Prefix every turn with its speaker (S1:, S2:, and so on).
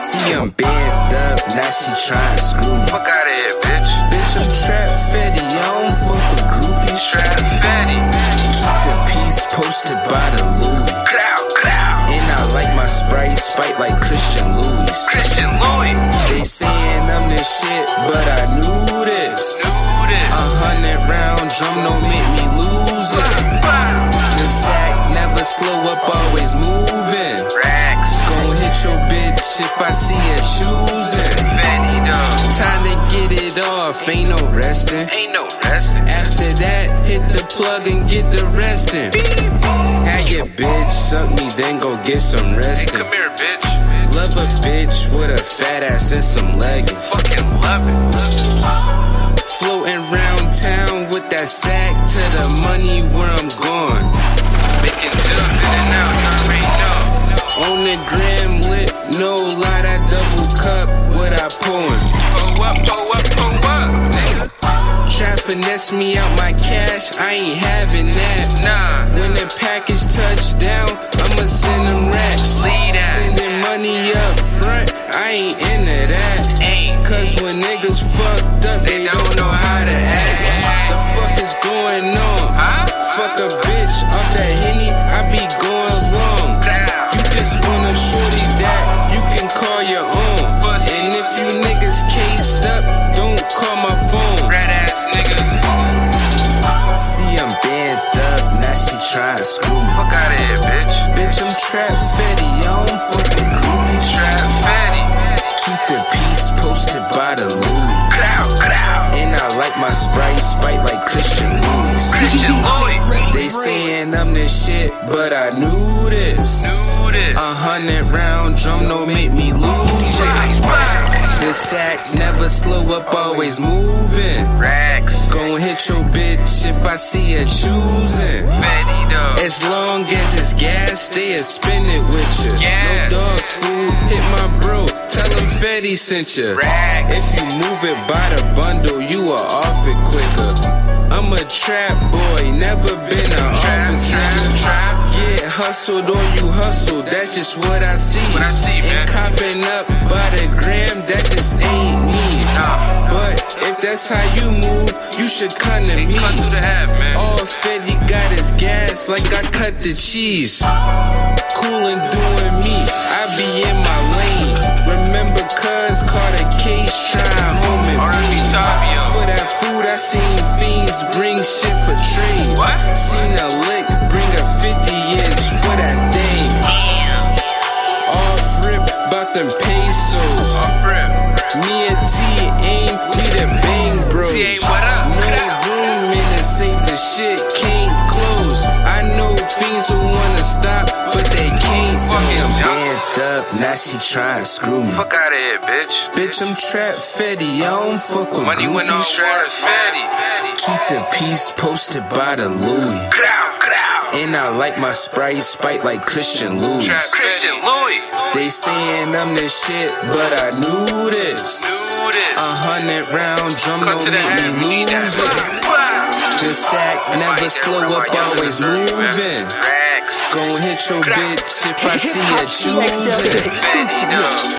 S1: See, I'm bent up, now she tryna screw me.
S2: Fuck outta here, bitch.
S1: Bitch, I'm trap fetty, I don't fuck with groupies.
S2: Trap fatty.
S1: Keep the piece posted by the Louis.
S2: Crow.
S1: And I like my Sprite spite like Christian Louis.
S2: Christian Louis.
S1: They saying I'm the shit, but I knew this. 100 round drum don't make me lose it. The sack never slow up, always moving.
S2: Racks.
S1: Gon' hit your bitch if I see her choosing.
S2: Fatty though.
S1: Time to get it off, ain't no resting.
S2: Ain't no resting.
S1: After that, hit the plug and get the resting. Have your bitch suck me, then go get some
S2: Hey,
S1: resting.
S2: come here, bitch.
S1: Love a bitch with a fat ass and some leggings.
S2: Fucking love it.
S1: Floating round town with that sack to the money where I'm going.
S2: Making jugs in and out, you already know.
S1: On the gram lit, no lie, that double cup, what I pouring.
S2: Pull up, nigga.
S1: Try finesse me out my cash, I ain't having that.
S2: Nah.
S1: When the package touch down, I'ma send them racks.
S2: Lead that.
S1: Sending money up front, I ain't into that. Cause when niggas fucked up, they don't know how to act. The fuck is going on? Fuck a bitch off that Henny, I be going wrong. You just want a shorty that you can call your own. And if you niggas cased up, don't call my phone.
S2: Rat ass niggas.
S1: See, I'm bent up, now she tryna screw me.
S2: Fuck outta here, bitch.
S1: Bitch, I'm trap fetty, I don't fuck with groupies.
S2: Trap fatty.
S1: Keep the piece posted by the Louis.
S2: Crow.
S1: And I like my Sprite spite like Christian Louis.
S2: Christian Louis.
S1: They saying I'm the shit, but I knew this. 100 round drum don't make me lose it. The sack never slow up, always moving.
S2: Racks.
S1: Gon' hit your bitch if I see her choosing.
S2: Fatty though.
S1: As long as it's gas, they'll spin it with you.
S2: Gas.
S1: No dog food, hit my bro, tell him Fetty sent you.
S2: Racks.
S1: If you move it by the bundle, you are off it quicker. I'm a trap boy, never been an office nigga.
S2: Trap.
S1: Get hustled or you hustle, that's just what I see.
S2: What I see, man.
S1: Ain't copping up by the gram, that just ain't me. But if that's how you move, you should come to me.
S2: Cut through the half, man.
S1: All Fetty got his gas like I cut the cheese. Cool and doing me, I be in my lane. Remember cuz caught a case trying home and
S2: R.I.P. Tavio.
S1: for that food I seen fiends bring shit for trade.
S2: What?
S1: Seen a lick bring a 50 years for that thing. Off rip bout them pesos.
S2: Off rip.
S1: Me and T aim, we the bang bros.
S2: T ain't what up?
S1: No room in the safe, the shit can't close. I know fiends who wanna stop, but they can't see. I'm bent up, now she tryna screw me.
S2: Fuck outta here, bitch.
S1: Bitch, I'm trap fetty, I don't fuck with
S2: Money went on
S1: groupies.
S2: trap fatty.
S1: Keep the piece posted by the Louis.
S2: Crow.
S1: And I like my Sprite spite like Christian Louis.
S2: Trap Christian Louis.
S1: They saying I'm the shit, but I knew this. 100 round drum
S2: Cut
S1: don't
S2: to the
S1: make
S2: half,
S1: me
S2: need
S1: lose
S2: that.
S1: it. The sack never slow up, always moving.
S2: Racks.
S1: Gon' hit your bitch if I see her choosing.
S2: Fatty though.